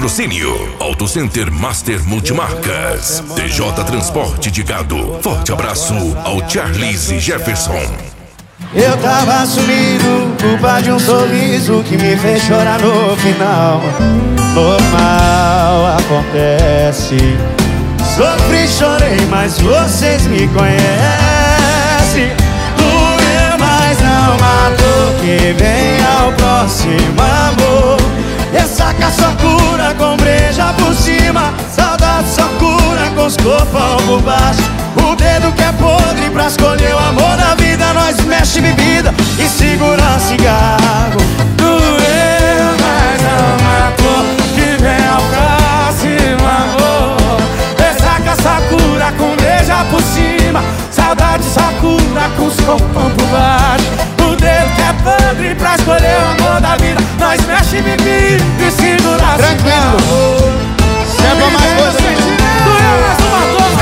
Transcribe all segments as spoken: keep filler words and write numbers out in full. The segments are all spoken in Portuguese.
Patrocínio Auto Center Master Multimarcas, T J Transporte de Gado. Forte abraço ao Charles e Jefferson. Eu tava sumido, culpa de um sorriso que me fez chorar no final. Normal, acontece. Sofri, chorei, mas vocês me conhecem. Doeu, mas não matou. Que venha o próximo amor. Ressaca só cura com breja por cima. Saudade só cura com os copão por baixo. O dedo que é podre pra escolher o amor da vida. Nós mexe bebida e segura cigarro. Doeu, mas não matou. Que venha o próximo amor. Ressaca só cura com breja por cima. Saudade só cura com os copão por baixo. O dedo que é podre pra escolher o amor da vida. Nós mexe bebida e segura tranquilo. cigarro. Senta mais coisa. Doeu, mas não matou.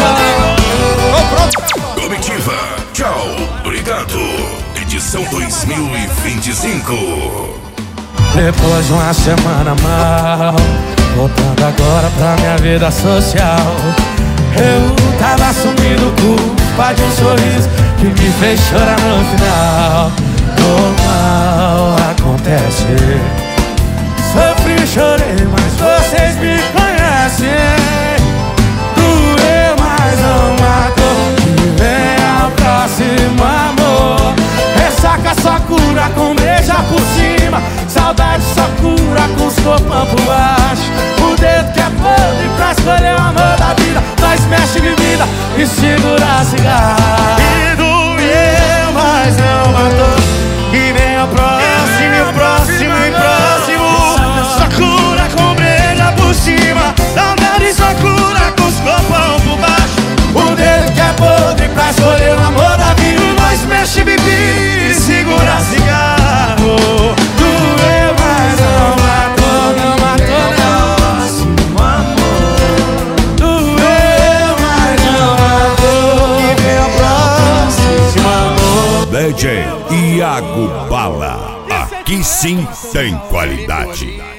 Comitiva, tchau, obrigado. Edição dois mil e vinte e cinco. Depois de uma semana mal, voltando agora pra minha vida social. Eu tava sumido, culpa de um sorriso que me fez chorar no final. Normal, acontece. Sofri, chorei, mas vocês me conhecem. Doeu, mas não matou. Que venha o próximo amor. Ressaca só cura com beija por cima. Saudade só cura com os copão por baixo. O dedo que é podre pra escolher o amor da vida. Nós mexe bebida e segura cigarro. E doeu, mas não matou. Que venha o próximo, e o próximo, e próximo. Só cura com breja por cima. Saudade só cura com os copão por baixo. O dedo que é podre pra escolher o amor da vida. Nós mexe bebida e segura cigarro. Doeu, mas não matou, não matou, não. Amor. Doeu, mas não matou. Que vem o próximo amor. D J Iago Bala. Aqui sim tem qualidade.